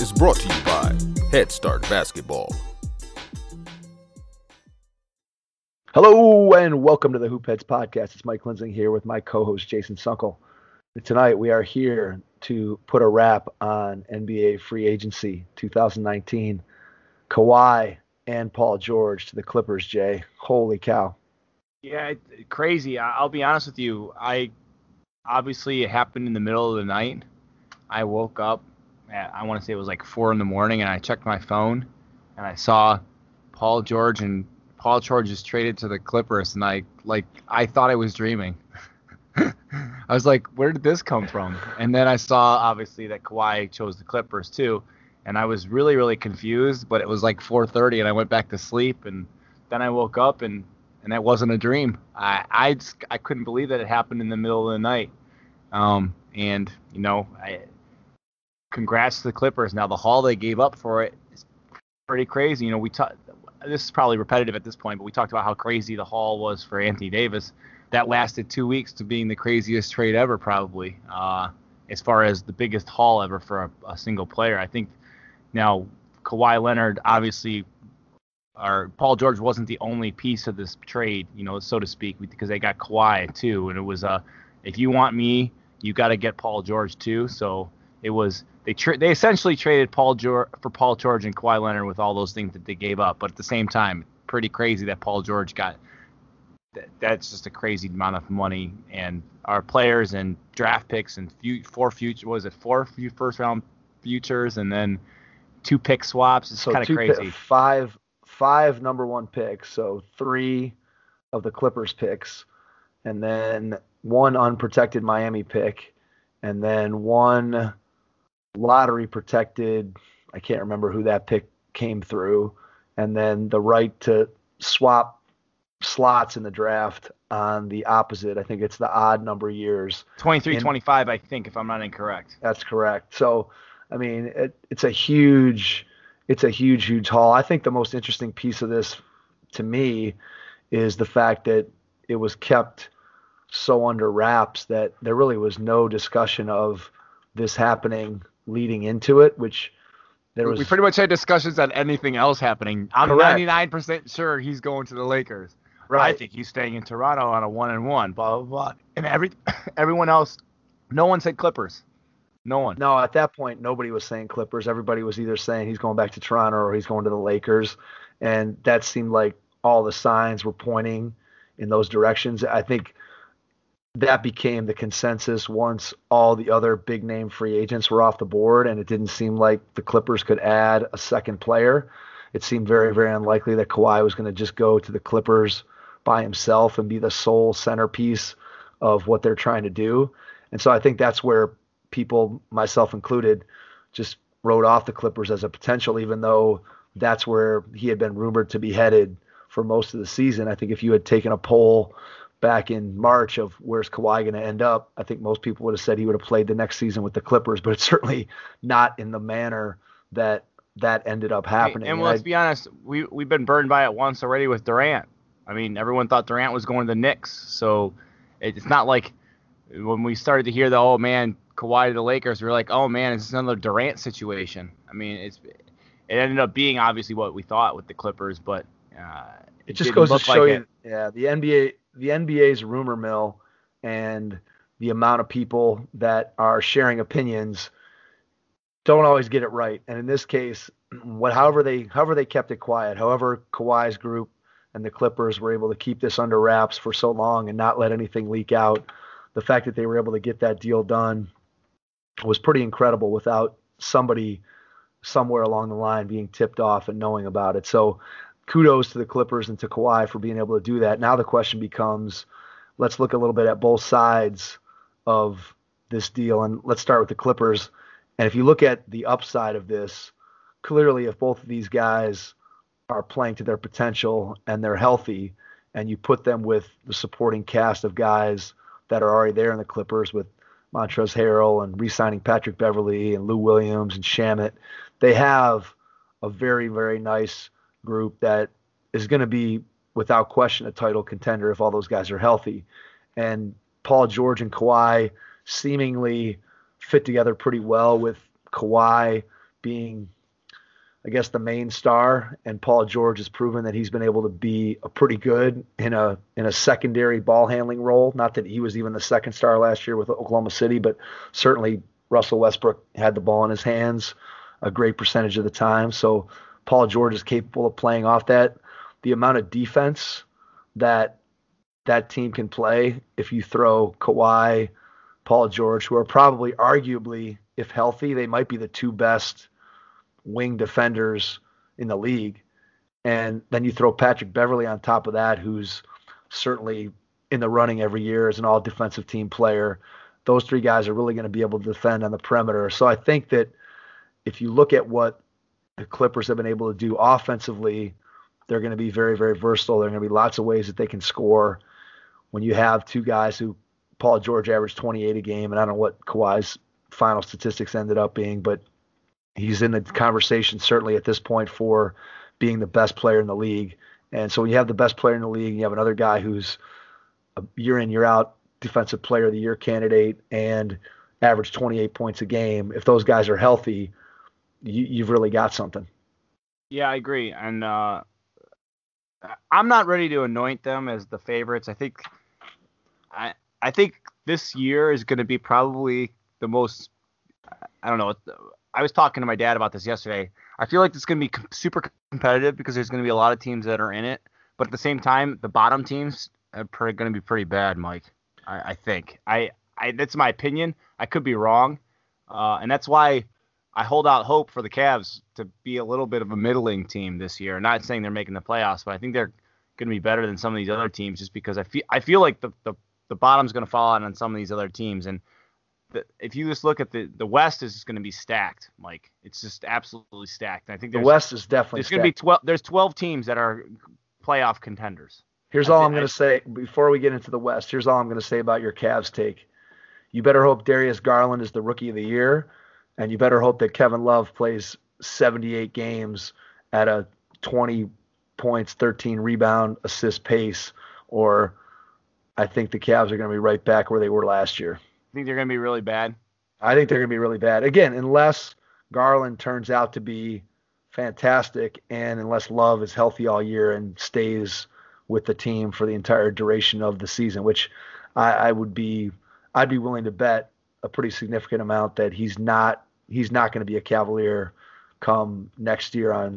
is brought to you by Head Start Basketball. Hello and welcome to the Hoopheads Podcast. It's Mike Linsing here with my co-host Jason Sunkel. Tonight we are here to put a wrap on NBA free agency 2019. Kawhi and Paul George to the Clippers, Jay. Holy cow. Yeah, crazy. I'll be honest with you. Obviously it happened in the middle of the night. I woke up at, I want to say it was like 4 a.m, and I checked my phone and I saw Paul George is traded to the Clippers, and I thought I was dreaming. I was like, where did this come from? And then I saw obviously that Kawhi chose the Clippers too, and I was really, really confused, but it was like 4:30 and I went back to sleep, and then I woke up and that wasn't a dream. I couldn't believe that it happened in the middle of the night. And you know, congrats to the Clippers. Now the haul they gave up for it is pretty crazy. You know, this is probably repetitive at this point, but we talked about how crazy the haul was for Anthony Davis. That lasted 2 weeks to being the craziest trade ever, probably, as far as the biggest haul ever for a single player. I think now Kawhi Leonard, obviously, or Paul George wasn't the only piece of this trade, you know, so to speak, because they got Kawhi too, and it was if you want me, you got to get Paul George too. So it was they essentially traded Paul George and Kawhi Leonard with all those things that they gave up, but at the same time, pretty crazy that Paul George got. That's just a crazy amount of money, and our players and draft picks and four first round futures and then 2 pick swaps. It's kind of crazy. Five number one picks, so 3 of the Clippers picks, and then 1 unprotected Miami pick, and then 1 lottery protected, I can't remember who that pick came through, and then the right to swap slots in the draft on the opposite. I think it's the odd number years. 23, 25, I think, if I'm not incorrect. That's correct. So, I mean, it's a huge haul. I think the most interesting piece of this to me is the fact that it was kept so under wraps that there really was no discussion of this happening leading into it, which we pretty much had discussions on anything else happening. I'm correct. 99% sure he's going to the Lakers. Right. I think he's staying in Toronto on a 1-and-1, blah, blah, blah. And everyone else, no one said Clippers. No one. No, at that point, nobody was saying Clippers. Everybody was either saying he's going back to Toronto or he's going to the Lakers. And that seemed like all the signs were pointing in those directions. I think that became the consensus once all the other big name free agents were off the board, and it didn't seem like the Clippers could add a second player. It seemed very, very unlikely that Kawhi was going to just go to the Clippers by himself and be the sole centerpiece of what they're trying to do. And so I think that's where people, myself included, just wrote off the Clippers as a potential, even though that's where he had been rumored to be headed for most of the season. I think if you had taken a poll back in March of where's Kawhi going to end up, I think most people would have said he would have played the next season with the Clippers, but it's certainly not in the manner that ended up happening. And let's be honest, we've been burned by it once already with Durant. I mean, everyone thought Durant was going to the Knicks, so it's not like when we started to hear oh man, Kawhi to the Lakers, we were like, oh man, is this another Durant situation? I mean, it ended up being obviously what we thought with the Clippers, but it just goes to show you, yeah, the NBA's rumor mill and the amount of people that are sharing opinions don't always get it right. And in this case, however they kept it quiet, however Kawhi's group and the Clippers were able to keep this under wraps for so long and not let anything leak out, the fact that they were able to get that deal done was pretty incredible without somebody somewhere along the line being tipped off and knowing about it. So kudos to the Clippers and to Kawhi for being able to do that. Now the question becomes, let's look a little bit at both sides of this deal, and let's start with the Clippers. And if you look at the upside of this, clearly if both of these guys are playing to their potential and they're healthy, and you put them with the supporting cast of guys that are already there in the Clippers with Montrezl Harrell and re-signing Patrick Beverley and Lou Williams and Shamet, they have a very, very nice group that is going to be, without question, a title contender if all those guys are healthy. And Paul George and Kawhi seemingly fit together pretty well, with Kawhi being, I guess, the main star, and Paul George has proven that he's been able to be a pretty good in a secondary ball handling role. Not that he was even the second star last year with Oklahoma City, but certainly Russell Westbrook had the ball in his hands a great percentage of the time. So Paul George is capable of playing off that. The amount of defense that team can play if you throw Kawhi, Paul George, who are probably arguably, if healthy, they might be the two best wing defenders in the league. And then you throw Patrick Beverley on top of that, who's certainly in the running every year as an all defensive team player. Those three guys are really going to be able to defend on the perimeter. So I think that if you look at what the Clippers have been able to do offensively, they're going to be very, very versatile. There are going to be lots of ways that they can score. When you have two guys who, Paul George averaged 28 a game, and I don't know what Kawhi's final statistics ended up being, but he's in the conversation certainly at this point for being the best player in the league. And so when you have the best player in the league, you have another guy who's a year in, year out defensive player of the year candidate and averaged 28 points a game. If those guys are healthy, you've really got something. Yeah, I agree. And I'm not ready to anoint them as the favorites. I think this year is going to be probably the most, I don't know. I was talking to my dad about this yesterday. I feel like it's going to be super competitive because there's going to be a lot of teams that are in it. But at the same time, the bottom teams are going to be pretty bad, Mike. I think. That's my opinion. I could be wrong. And that's why I hold out hope for the Cavs to be a little bit of a middling team this year. Not saying they're making the playoffs, but I think they're going to be better than some of these other teams just because I feel like the bottom's going to fall out on some of these other teams. And if you just look at the West is just going to be stacked, Mike. It's just absolutely stacked. And I think the West is definitely stacked. Going to be 12. There's 12 teams that are playoff contenders. Here's all I'm going to say before we get into the West. Here's all I'm going to say about your Cavs take. You better hope Darius Garland is the rookie of the year, and you better hope that Kevin Love plays 78 games at a 20 points, 13 rebound, assist pace, or I think the Cavs are going to be right back where they were last year. Think they're going to be really bad? I think they're going to be really bad. Again, unless Garland turns out to be fantastic and unless Love is healthy all year and stays with the team for the entire duration of the season, which I'd be willing to bet a pretty significant amount that he's not going to be a Cavalier come next year at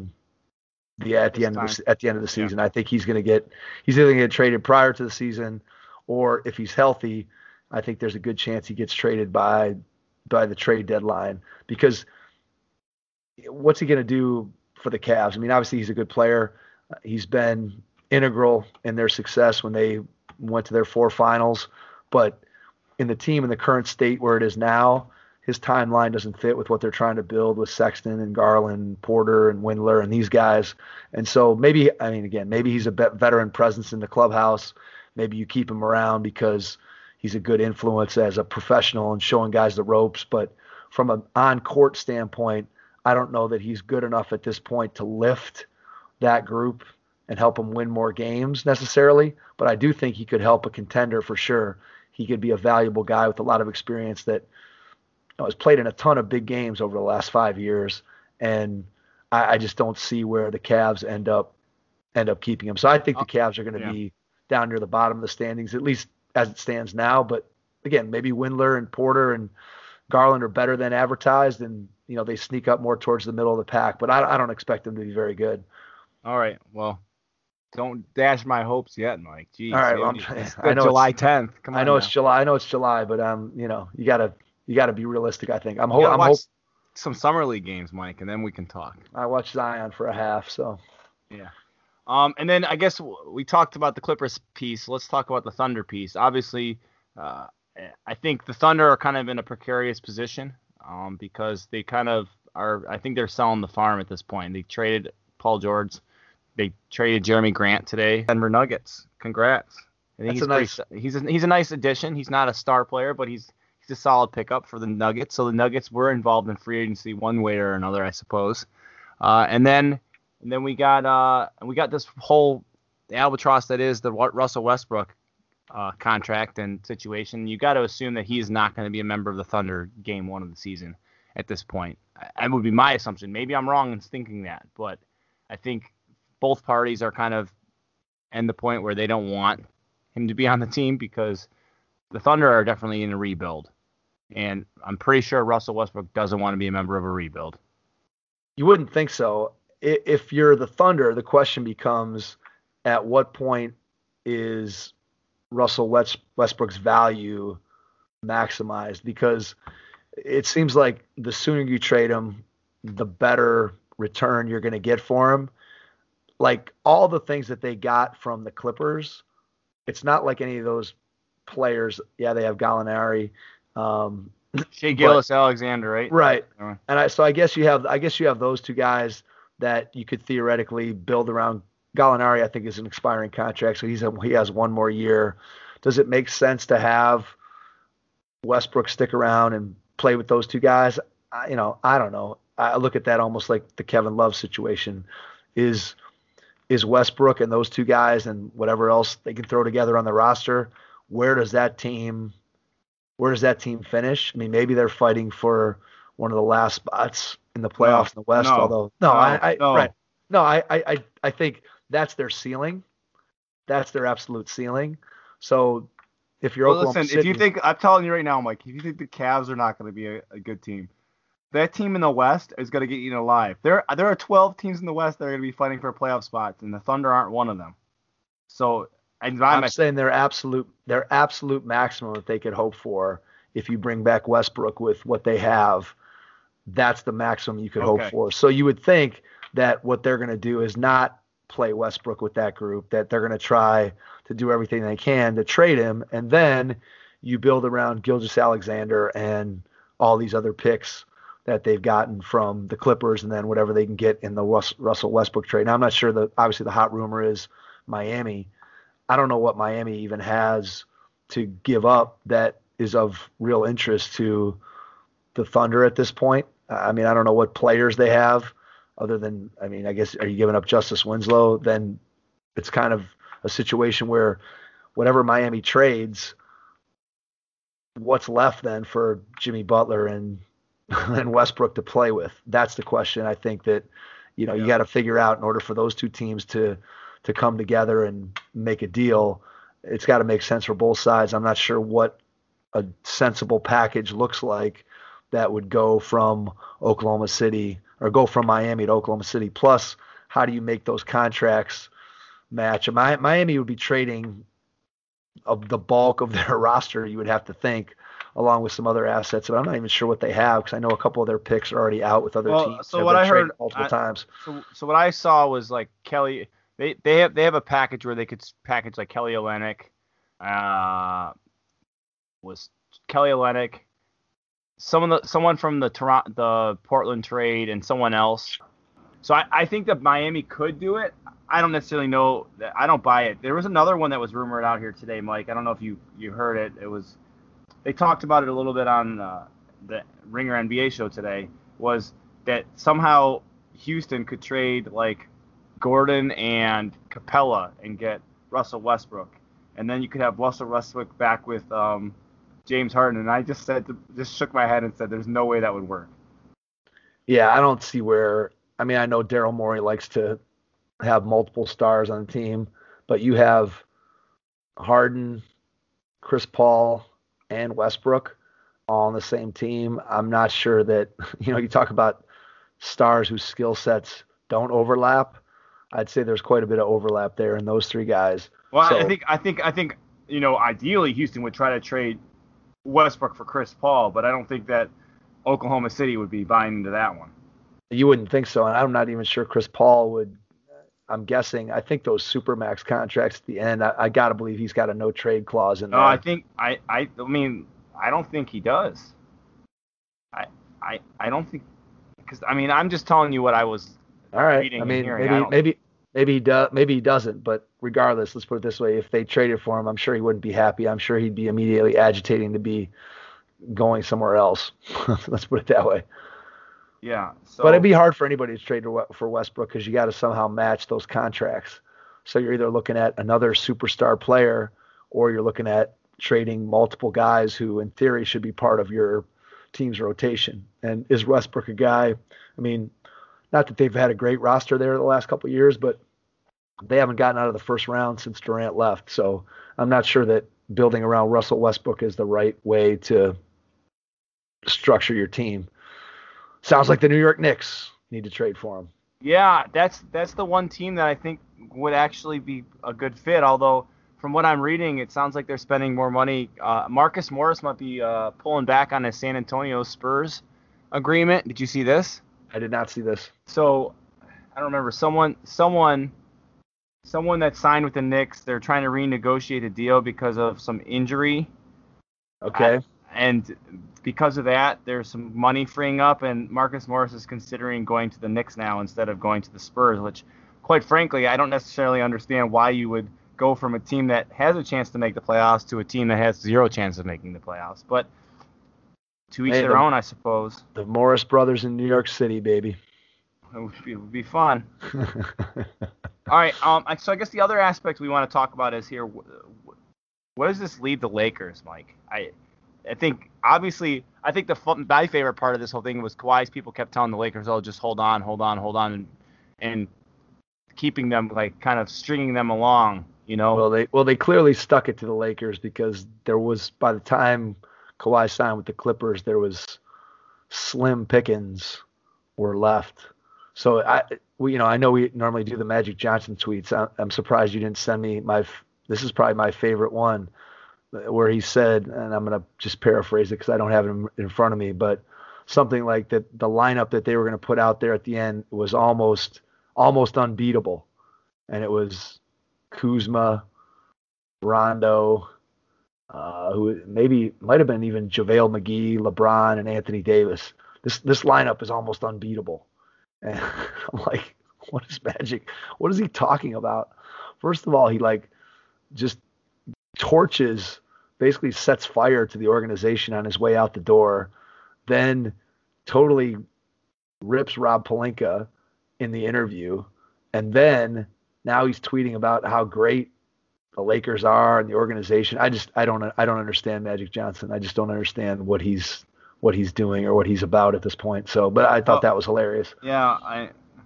the end of the season. Yeah. I think he's either going to get traded prior to the season, or if he's healthy, I think there's a good chance he gets traded by the trade deadline, because what's he going to do for the Cavs? I mean, obviously he's a good player. He's been integral in their success when they went to their 4 finals, but in the team in the current state where it is now, his timeline doesn't fit with what they're trying to build with Sexton and Garland, Porter and Windler and these guys. And so maybe he's a veteran presence in the clubhouse. Maybe you keep him around because he's a good influence as a professional and showing guys the ropes. But from an on-court standpoint, I don't know that he's good enough at this point to lift that group and help them win more games necessarily. But I do think he could help a contender for sure. He could be a valuable guy with a lot of experience that has played in a ton of big games over the last 5 years. And I just don't see where the Cavs end up keeping him. So I think the Cavs are going to be down near the bottom of the standings, at least as it stands now. But again, maybe Windler and Porter and Garland are better than advertised, and they sneak up more towards the middle of the pack. But I don't expect them to be very good. All right, well, don't dash my hopes yet, Mike. Jeez, all right, well, I know July 10th. Come on, I know it's July, but you gotta be realistic. I think I'm some summer league games, Mike, and then we can talk. I watched Zion for a half, so yeah. And then I guess we talked about the Clippers piece. Let's talk about the Thunder piece. Obviously, I think the Thunder are kind of in a precarious position because they kind of are. I think they're selling the farm at this point. They traded Paul George. They traded Jeremy Grant today. Denver Nuggets. Congrats. I think he's a nice addition. He's not a star player, but he's a solid pickup for the Nuggets. So the Nuggets were involved in free agency one way or another, I suppose. And then we got this whole albatross that is the Russell Westbrook contract and situation. You got to assume that he's not going to be a member of the Thunder game 1 of the season. at this point. That would be my assumption. Maybe I'm wrong in thinking that, but I think both parties are kind of at the point where they don't want him to be on the team because the Thunder are definitely in a rebuild. And I'm pretty sure Russell Westbrook doesn't want to be a member of a rebuild. You wouldn't think so. If you're the Thunder, the question becomes, at what point is Russell Westbrook's value maximized? Because it seems like the sooner you trade him, the better return you're going to get for him. Like all the things that they got from the Clippers, it's not like any of those players. Yeah, they have Gallinari, Shai Gilgeous-Alexander, right? Right. And so I guess you have those two guys that you could theoretically build around. Gallinari, I think, is an expiring contract, so he has one more year. Does it make sense to have Westbrook stick around and play with those two guys? I don't know. I look at that almost like the Kevin Love situation. Is Westbrook and those two guys and whatever else they can throw together on the roster, where does that team finish? I mean, maybe they're fighting for one of the last spots in the playoffs in the West. I think that's their ceiling. That's their absolute ceiling. So if you're Oklahoma City, if you think, I'm telling you right now, Mike, if you think the Cavs are not going to be a good team, that team in the West is going to get eaten alive. There are 12 teams in the West that are going to be fighting for playoff spots, and the Thunder aren't one of them. So I'm saying their absolute maximum that they could hope for, if you bring back Westbrook with what they have, that's the maximum you could hope for. So you would think that what they're going to do is not play Westbrook with that group, that they're going to try to do everything they can to trade him, and then you build around Gilgeous-Alexander and all these other picks that they've gotten from the Clippers, and then whatever they can get in the Russell Westbrook trade. Now, I'm not sure obviously the hot rumor is Miami. I don't know what Miami even has to give up that is of real interest to the Thunder at this point. I mean, I don't know what players they have other than, I mean, I guess, are you giving up Justice Winslow? Then it's kind of a situation where whatever Miami trades, what's left then for Jimmy Butler and Westbrook to play with? That's the question I think that, you got to figure out in order for those two teams to come together and make a deal. It's got to make sense for both sides. I'm not sure what a sensible package looks like that would go from Oklahoma City or go from Miami to Oklahoma City. Plus, how do you make those contracts match? Miami would be trading the bulk of their roster, you would have to think, along with some other assets. But I'm not even sure what they have because I know a couple of their picks are already out with other teams. So what I heard multiple times. So what I saw was like Kelly. They have a package where they could package like Kelly Olynyk. Someone from the Portland trade, and someone else. So I think that Miami could do it. I don't necessarily know. I don't buy it. There was another one that was rumored out here today, Mike. I don't know if you heard it. They talked about it a little bit on the Ringer NBA show today. Was that somehow Houston could trade like Gordon and Capella and get Russell Westbrook, and then you could have Russell Westbrook back with James Harden. And I just shook my head and said, "There's no way that would work." Yeah, I don't see where. I mean, I know Daryl Morey likes to have multiple stars on the team, but you have Harden, Chris Paul, and Westbrook all on the same team. I'm not sure that, you talk about stars whose skill sets don't overlap. I'd say there's quite a bit of overlap there in those three guys. Well, so, I think ideally Houston would try to trade Westbrook for Chris Paul, but I don't think that Oklahoma City would be buying into that one. You wouldn't think so, and I'm not even sure Chris Paul would. I'm guessing. I think those Supermax contracts at the end, I got to believe he's got a no trade clause in there. No, I think I mean I don't think he does. I don't think, because I'm just telling you what I was reading. I mean, maybe he does, maybe he doesn't. But regardless, let's put it this way: if they traded for him, I'm sure he wouldn't be happy. I'm sure he'd be immediately agitating to be going somewhere else. Let's put it that way. Yeah. So, but it'd be hard for anybody to trade for Westbrook because you got to somehow match those contracts. So you're either looking at another superstar player or you're looking at trading multiple guys who in theory should be part of your team's rotation. And is Westbrook a guy? I mean, not that they've had a great roster there the last couple of years, but they haven't gotten out of the first round since Durant left. So I'm not sure that building around Russell Westbrook is the right way to structure your team. Sounds like the New York Knicks need to trade for him. Yeah, that's the one team that I think would actually be a good fit. Although from what I'm reading, it sounds like they're spending more money. Marcus Morris might be pulling back on his San Antonio Spurs agreement. Did you see this? I did not see this. So I don't remember someone that signed with the Knicks. They're trying to renegotiate a deal because of some injury. Okay. And because of that, there's some money freeing up, and Marcus Morris is considering going to the Knicks now instead of going to the Spurs, which, quite frankly, I don't necessarily understand why you would go from a team that has a chance to make the playoffs to a team that has zero chance of making the playoffs. But to each their own, I suppose. The Morris brothers in New York City, baby. It would be fun. All right. So I guess the other aspect we want to talk about is here. What does this leave the Lakers, Mike? I think, obviously, my favorite part of this whole thing was Kawhi's people kept telling the Lakers, oh, just hold on, and keeping them, like, kind of stringing them along, you know? Well, they clearly stuck it to the Lakers because there was, by the time Kawhi signed with the Clippers, there was slim pickings were left. So, I know we normally do the Magic Johnson tweets. I'm surprised you didn't send me this is probably my favorite one, where he said, and I'm going to just paraphrase it because I don't have it in front of me, but something like that the lineup that they were going to put out there at the end was almost unbeatable. And it was Kuzma, Rondo, who maybe might have been even JaVale McGee, LeBron, and Anthony Davis. This lineup is almost unbeatable. And I'm like, what is Magic? What is he talking about? First of all, he just basically sets fire to the organization on his way out the door, then totally rips Rob Pelinka in the interview, and then now he's tweeting about how great the Lakers are and the organization. I don't understand Magic Johnson. I just don't understand what he's doing or what he's about at this point. So, but I thought that was hilarious. Yeah,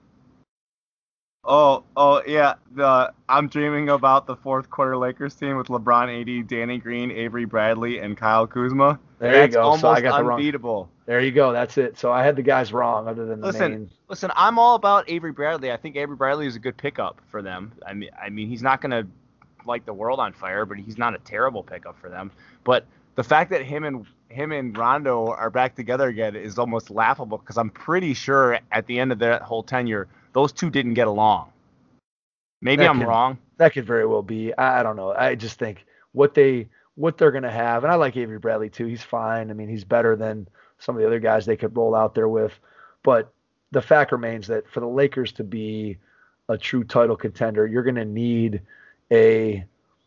I'm dreaming about the fourth quarter Lakers team with LeBron, AD, Danny Green, Avery Bradley, and Kyle Kuzma. There you go. Almost so I got unbeatable. There you go. That's it. So I had the guys wrong other than the main. Listen, I'm all about Avery Bradley. I think Avery Bradley is a good pickup for them. I mean, he's not going to light the world on fire, but he's not a terrible pickup for them. But the fact that him and Rondo are back together again is almost laughable because I'm pretty sure at the end of that whole tenure, those two didn't get along. Maybe I'm wrong. That could very well be. I don't know. I just think what they're going to have, and I like Avery Bradley too. He's fine. I mean, he's better than some of the other guys they could roll out there with. But the fact remains that for the Lakers to be a true title contender, you're going to need a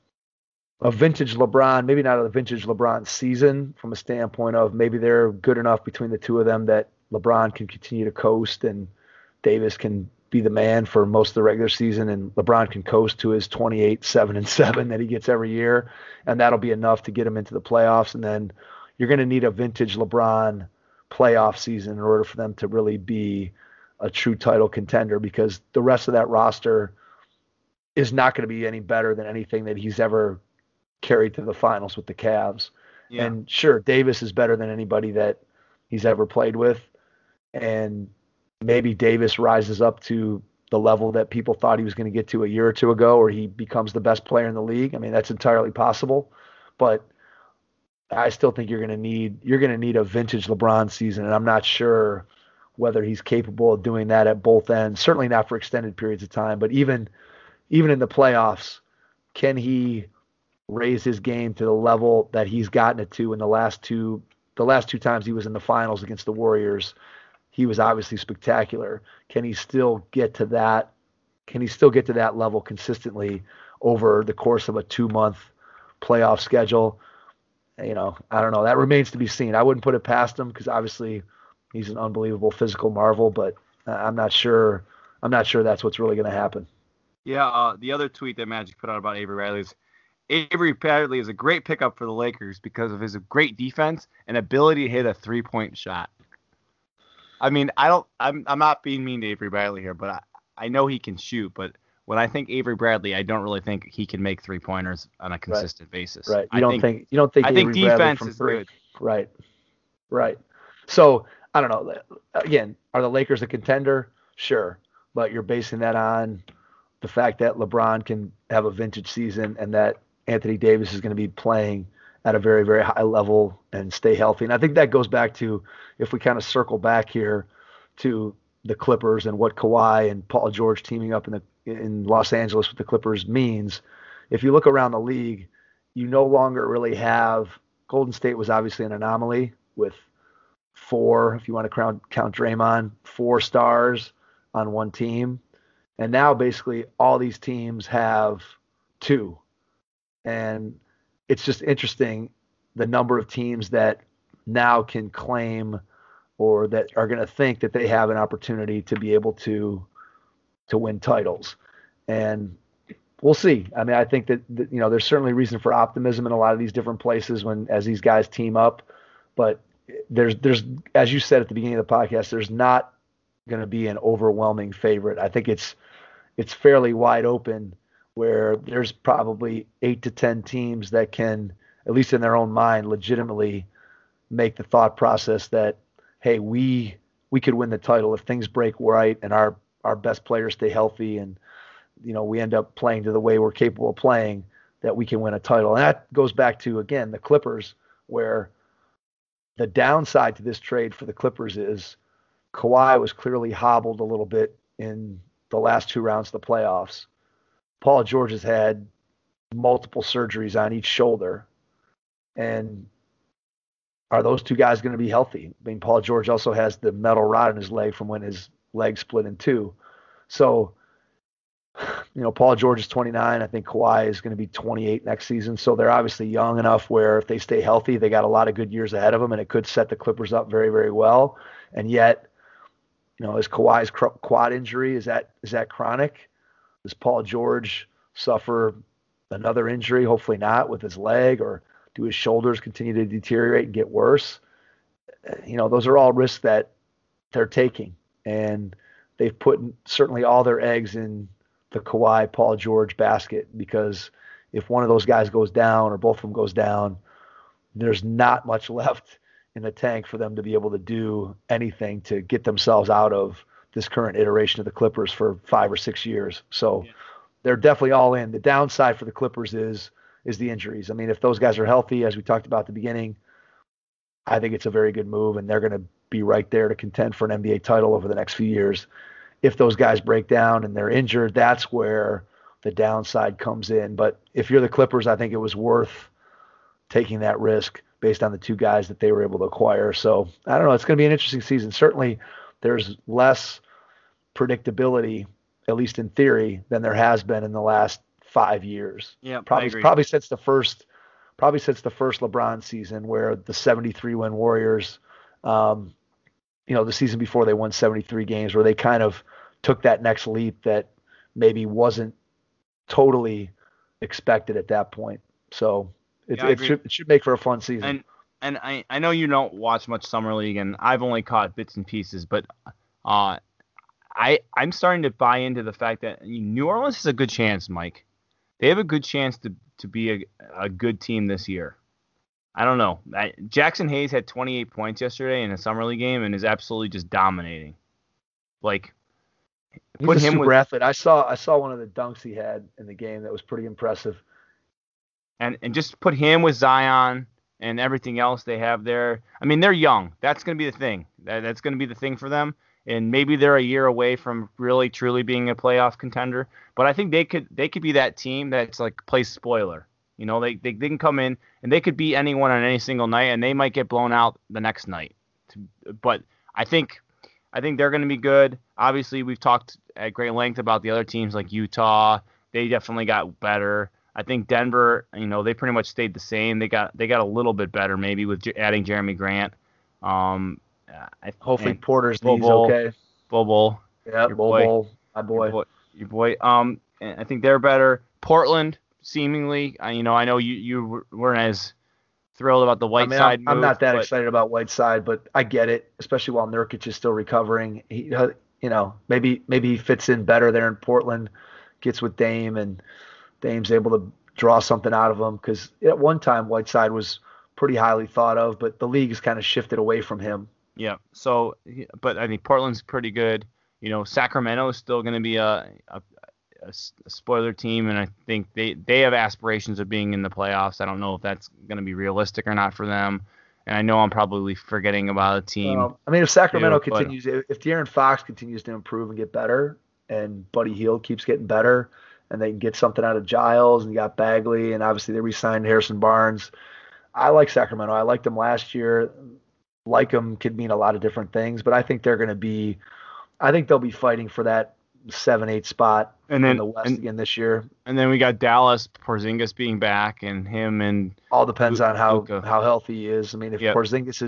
vintage LeBron, maybe not a vintage LeBron season from a standpoint of maybe they're good enough between the two of them that LeBron can continue to coast and Davis can be the man for most of the regular season, and LeBron can coast to his 28-7-7 that he gets every year, and that'll be enough to get him into the playoffs. And then you're going to need a vintage LeBron playoff season in order for them to really be a true title contender, because the rest of that roster is not going to be any better than anything that he's ever carried to the finals with the Cavs. Yeah. And sure, Davis is better than anybody that he's ever played with, and maybe Davis rises up to the level that people thought he was going to get to a year or two ago, or he becomes the best player in the league. I mean, that's entirely possible, but I still think you're going to need a vintage LeBron season, and I'm not sure whether he's capable of doing that at both ends. Certainly not for extended periods of time, but even in the playoffs, can he raise his game to the level that he's gotten it to in the last two times he was in the finals against the Warriors? He was obviously spectacular. Can he still get to that? Can he still get to that level consistently over the course of a 2-month playoff schedule? You know, I don't know. That remains to be seen. I wouldn't put it past him because obviously he's an unbelievable physical marvel, but I'm not sure that's what's really going to happen. Yeah. The other tweet that Magic put out about Avery Bradley is, Avery Bradley is a great pickup for the Lakers because of his great defense and ability to hit a 3-point shot. I mean, I'm not being mean to Avery Bradley here, but I know he can shoot. But when I think Avery Bradley, I don't really think he can make 3-pointers on a consistent basis. Right. You don't think I think defense is good. Right. Right. So I don't know. Again, are the Lakers a contender? Sure, but you're basing that on the fact that LeBron can have a vintage season and that Anthony Davis is going to be playing at a very, very high level and stay healthy. And I think that goes back to, if we kind of circle back here to the Clippers and what Kawhi and Paul George teaming up in Los Angeles with the Clippers means. If you look around the league, you no longer really have – Golden State was obviously an anomaly with 4, if you want to count Draymond, 4 stars on one team. And now basically all these teams have 2. And it's just interesting the number of teams that now can claim or that are going to think that they have an opportunity to be able to win titles. And we'll see. I mean, I think that there's certainly reason for optimism in a lot of these different places as these guys team up. But there's as you said at the beginning of the podcast, there's not going to be an overwhelming favorite. I think it's fairly wide open, where there's probably 8 to 10 teams that can, at least in their own mind, legitimately make the thought process that, hey, we could win the title if things break right and our best players stay healthy and we end up playing to the way we're capable of playing, that we can win a title. And that goes back to, again, the Clippers, where the downside to this trade for the Clippers is Kawhi was clearly hobbled a little bit in the last 2 rounds of the playoffs. Paul George has had multiple surgeries on each shoulder. And are those 2 guys going to be healthy? I mean, Paul George also has the metal rod in his leg from when his leg split in 2. So, Paul George is 29. I think Kawhi is going to be 28 next season. So they're obviously young enough where if they stay healthy, they got a lot of good years ahead of them, and it could set the Clippers up very, very well. And yet, is Kawhi's quad injury, is that chronic? Does Paul George suffer another injury? Hopefully not, with his leg, or do his shoulders continue to deteriorate and get worse? Those are all risks that they're taking, and they've put certainly all their eggs in the Kawhi, Paul George basket, because if one of those guys goes down or both of them goes down, there's not much left in the tank for them to be able to do anything to get themselves out of this current iteration of the Clippers for 5 or 6 years. So they're definitely all in. The downside for the Clippers is the injuries. I mean, if those guys are healthy, as we talked about at the beginning, I think it's a very good move, and they're going to be right there to contend for an NBA title over the next few years. If those guys break down and they're injured, that's where the downside comes in. But if you're the Clippers, I think it was worth taking that risk based on the 2 guys that they were able to acquire. So I don't know. It's going to be an interesting season. Certainly there's less predictability, at least in theory, than there has been in the last 5 years. Yeah, probably since the first LeBron season, where the 73 win Warriors, the season before they won 73 games, where they kind of took that next leap that maybe wasn't totally expected at that point. So it should make for a fun season. And I know you don't watch much Summer League, and I've only caught bits and pieces, but I'm starting to buy into the fact that New Orleans has a good chance, Mike. They have a good chance to be a good team this year. I don't know. Jackson Hayes had 28 points yesterday in a Summer League game and is absolutely just dominating. Like, he's a super athlete. I saw one of the dunks he had in the game that was pretty impressive. And just put him with Zion and everything else they have there. I mean, they're young. That's going to be the thing. That's going to be the thing for them. And maybe they're a year away from really truly being a playoff contender. But I think they could be that team that's like plays spoiler. They can come in and they could beat anyone on any single night, and they might get blown out the next night. But I think they're going to be good. Obviously, we've talked at great length about the other teams like Utah. They definitely got better. I think Denver, they pretty much stayed the same. They got a little bit better maybe with adding Jeremy Grant. Hopefully Porter's knee's okay. Bobo. Yeah, Bobo. My boy. Your boy. And I think they're better. Portland, seemingly. I know you weren't as thrilled about the Whiteside move. I'm not that excited about Whiteside, but I get it, especially while Nurkic is still recovering. He, maybe he fits in better there in Portland, gets with Dame, and Dame's able to draw something out of him. Because at one time Whiteside was pretty highly thought of, but the league has kind of shifted away from him. Yeah. So, but I think Portland's pretty good. Sacramento is still going to be a spoiler team, and I think they have aspirations of being in the playoffs. I don't know if that's going to be realistic or not for them. And I know I'm probably forgetting about a team. If Sacramento continues, if De'Aaron Fox continues to improve and get better, and Buddy Hield keeps getting better, and they can get something out of Giles, and you got Bagley, and obviously they re-signed Harrison Barnes. I like Sacramento. I liked them last year. Like them could mean a lot of different things, but I think they'll be fighting for that 7-8 spot in the West again this year. And then we got Dallas, Porzingis being back, and him and all depends on how healthy he is. I mean, if Porzingis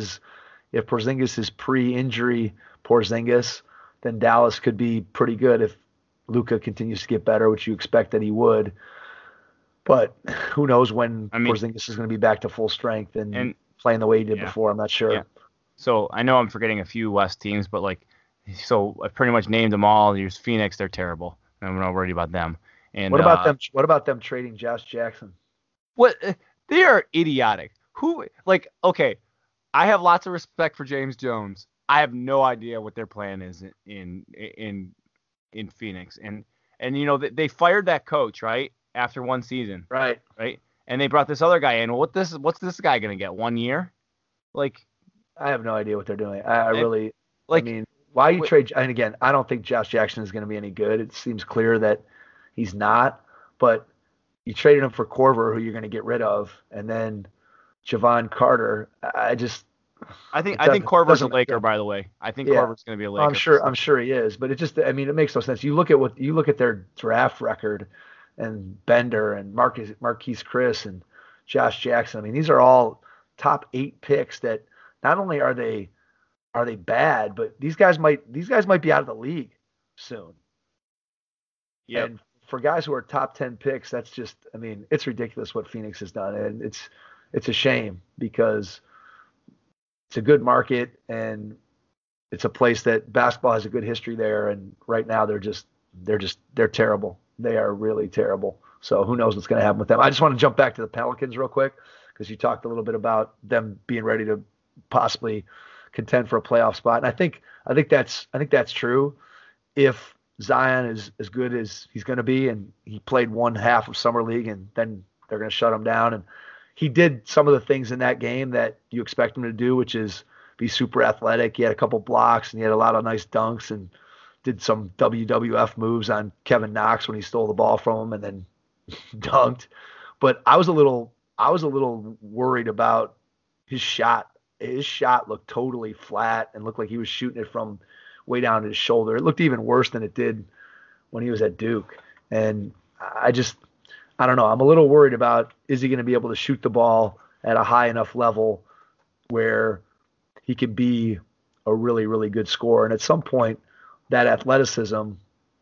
is pre-injury Porzingis, then Dallas could be pretty good if Luka continues to get better, which you expect that he would. But who knows when Porzingis is going to be back to full strength and playing the way he did before. I'm not sure. Yeah. So I know I'm forgetting a few West teams, but so I pretty much named them all. There's Phoenix, they're terrible. I'm not worried about them. And what about them? What about them trading Josh Jackson? What? They are idiotic. Okay, I have lots of respect for James Jones. I have no idea what their plan is in Phoenix. And they fired that coach, right? After one season. Right. And they brought this other guy in. What's this guy going to get? 1 year? I have no idea what they're doing. Why you trade? And again, I don't think Josh Jackson is going to be any good. It seems clear that he's not. But you traded him for Korver, who you're going to get rid of, and then Javon Carter. I think Korver's a Laker, by the way. I think Korver's going to be a Laker. I'm sure he is. But it makes no sense. You look at their draft record, and Bender and Marquise Chris and Josh Jackson. These are all top 8 picks that not only are they bad, but these guys might be out of the league soon. Yeah. And for guys who are top 10 picks, that's just, it's ridiculous what Phoenix has done. And it's a shame because it's a good market and it's a place that basketball has a good history there. And right now they're terrible. They are really terrible. So who knows what's going to happen with them. I just want to jump back to the Pelicans real quick because you talked a little bit about them being ready to possibly contend for a playoff spot. And I think that's true. If Zion is as good as he's going to be, and he played one half of summer league, and then they're going to shut him down. And he did some of the things in that game that you expect him to do, which is be super athletic. He had a couple blocks and he had a lot of nice dunks and did some WWF moves on Kevin Knox when he stole the ball from him and then dunked. But I was a little worried about his shot. His shot looked totally flat and looked like he was shooting it from way down his shoulder. It looked even worse than it did when he was at Duke. And I don't know. I'm a little worried about, is he going to be able to shoot the ball at a high enough level where he can be a really, really good scorer. And at some point, that athleticism,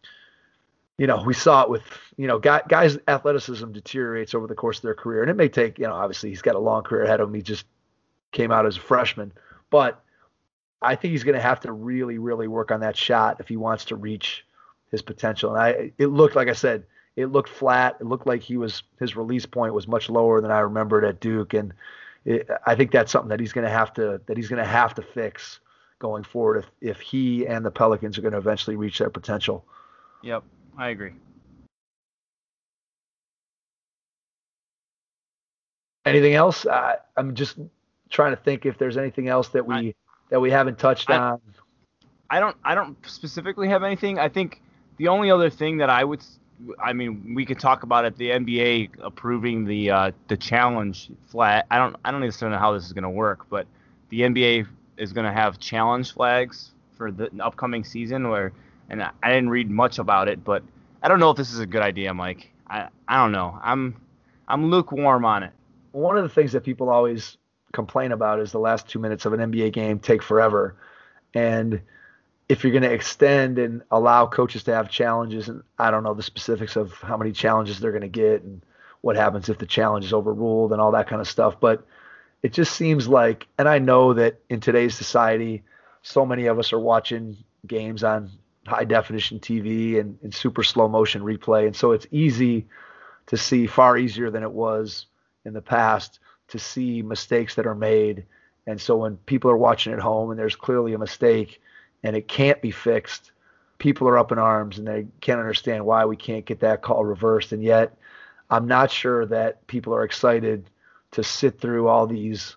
we saw it with, guys' athleticism deteriorates over the course of their career. And it may take, obviously he's got a long career ahead of him. He just came out as a freshman. But I think he's going to have to really, really work on that shot if he wants to reach his potential. And it looked, like I said, it looked flat. It looked like his release point was much lower than I remembered at Duke. And I think that's something that he's going to have to fix going forward if he and the Pelicans are going to eventually reach their potential. Yep, I agree. Anything else? I'm just trying to think if there's anything else that we haven't touched on. I don't specifically have anything. I think the only other thing that we could talk about it, the NBA approving the challenge flag. I don't necessarily know how this is going to work, but the NBA is going to have challenge flags for the upcoming season and I didn't read much about it, but I don't know if this is a good idea, Mike. I don't know. I'm lukewarm on it. One of the things that people always complain about is the last 2 minutes of an NBA game take forever. And if you're going to extend and allow coaches to have challenges, and I don't know the specifics of how many challenges they're going to get and what happens if the challenge is overruled and all that kind of stuff. But it just seems like, and I know that in today's society, so many of us are watching games on high definition TV and in super slow motion replay. And so it's easy to see, far easier than it was in the past, to see mistakes that are made. And so when people are watching at home and there's clearly a mistake and it can't be fixed, people are up in arms and they can't understand why we can't get that call reversed. And yet I'm not sure that people are excited to sit through all these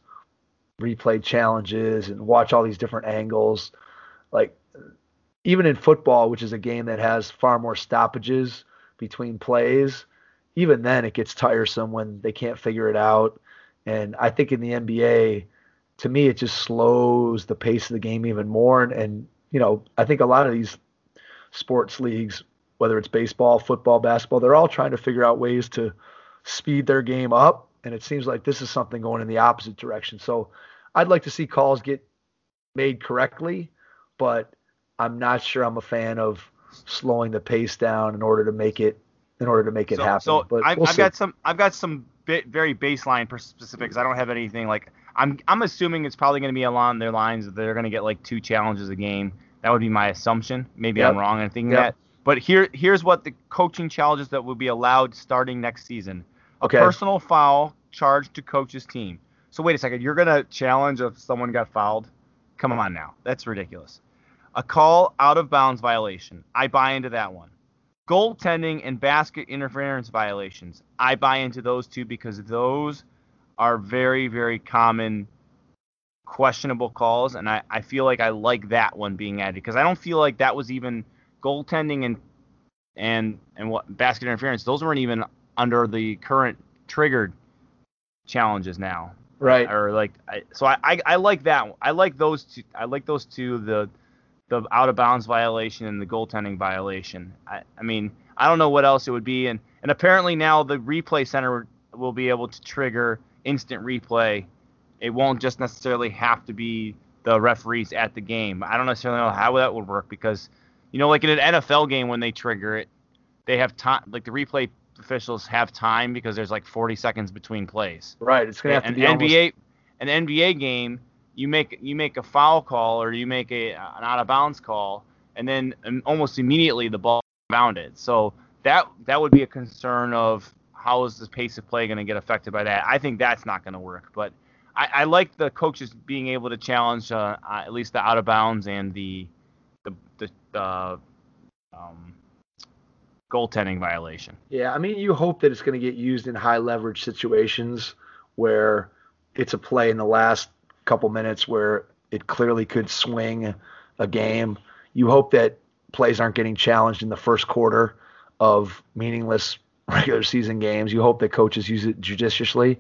replay challenges and watch all these different angles. Like, even in football, which is a game that has far more stoppages between plays, even then it gets tiresome when they can't figure it out. And I think in the NBA, to me, it just slows the pace of the game even more. And I think a lot of these sports leagues, whether it's baseball, football, basketball, they're all trying to figure out ways to speed their game up. And it seems like this is something going in the opposite direction. So I'd like to see calls get made correctly, but I'm not sure I'm a fan of slowing the pace down in order to make it happen. So but I've got some very baseline specifics. I don't have anything like I'm assuming it's probably going to be along their lines that they're going to get like 2 challenges a game. That would be my assumption. Maybe I'm wrong in thinking that. But here's what the coaching challenges that will be allowed starting next season. A personal foul charged to coach's team. So wait a second, you're going to challenge if someone got fouled? Come on now. That's ridiculous. A call out of bounds violation. I buy into that one. Goaltending and basket interference violations. I buy into those 2 because those are very, very common questionable calls, and I feel like I like that one being added because I don't feel like that was even goaltending and what basket interference. Those weren't even under the current triggered challenges now. Right. Or like I like that one. I like those 2. I like those 2, the out of bounds violation and the goaltending violation. I mean, I don't know what else it would be, and apparently now the replay center will be able to trigger instant replay. It won't just necessarily have to be the referees at the game. I don't necessarily know how that would work because, like in an NFL game when they trigger it, they have time. Like the replay officials have time because there's like 40 seconds between plays. Right. It's gonna have to be an NBA game. You make a foul call or you make an out of bounds call, and then almost immediately the ball is bounded. So that would be a concern of how is the pace of play going to get affected by that. I think that's not going to work. But I like the coaches being able to challenge at least the out of bounds and the goaltending violation. Yeah, I mean, you hope that it's going to get used in high leverage situations where it's a play in the last couple minutes where it clearly could swing a game. You hope that plays aren't getting challenged in the first quarter of meaningless regular season games. You hope that coaches use it judiciously.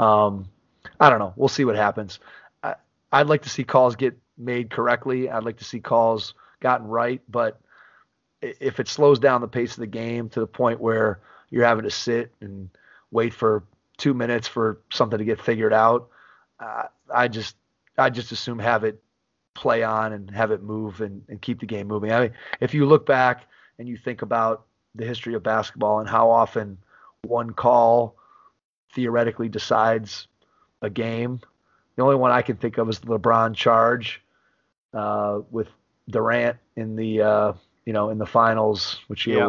I don't know. We'll see what happens. I'd like to see calls get made correctly. I'd like to see calls gotten right. But if it slows down the pace of the game to the point where you're having to sit and wait for 2 minutes for something to get figured out, I just assume have it play on and have it move and keep the game moving. I mean, if you look back and you think about the history of basketball and how often one call theoretically decides a game, the only one I can think of is the LeBron charge with Durant in the in the finals, which who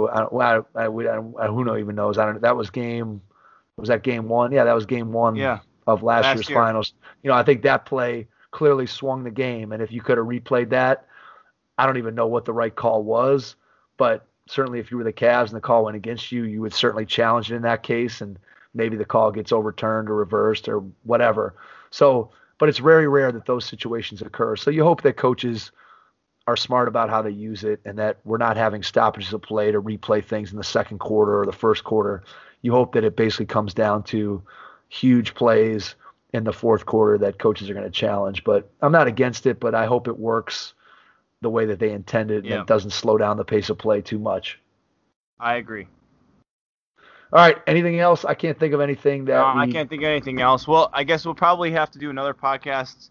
even knows. I don't know. That was was that game 1? Yeah, that was game 1 of last year's finals. I think that play clearly swung the game, and if you could have replayed that, I don't even know what the right call was, but certainly if you were the Cavs and the call went against you, you would certainly challenge it in that case, and maybe the call gets overturned or reversed or whatever. So, but it's very rare that those situations occur. So you hope that coaches are smart about how they use it and that we're not having stoppages of play to replay things in the second quarter or the first quarter. You hope that it basically comes down to huge plays in the fourth quarter that coaches are going to challenge. But I'm not against it, but I hope it works the way that they intended and it doesn't slow down the pace of play too much. I agree. All right. Anything else? I can't think of anything that I can't think of anything else. Well, I guess we'll probably have to do another podcast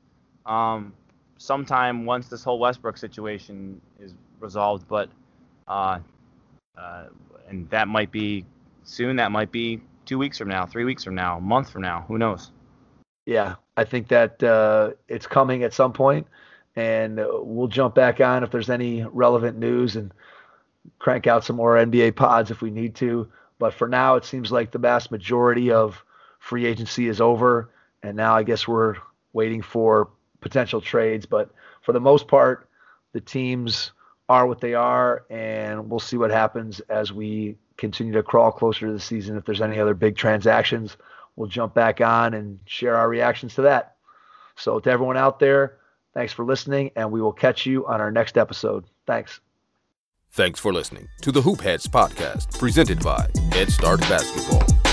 sometime once this whole Westbrook situation is resolved. But and that might be soon. That might be 2 weeks from now, 3 weeks from now, a month from now. Who knows? Yeah, I think that it's coming at some point, and we'll jump back on if there's any relevant news and crank out some more NBA pods if we need to. But for now, it seems like the vast majority of free agency is over, and now I guess we're waiting for potential trades. But for the most part, the teams are what they are, and we'll see what happens as we continue to crawl closer to the season. If there's any other big transactions, we'll jump back on and share our reactions to that. So to everyone out there, thanks for listening, and we will catch you on our next episode. Thanks. Thanks for listening to the Hoop Heads podcast, presented by Head Start Basketball.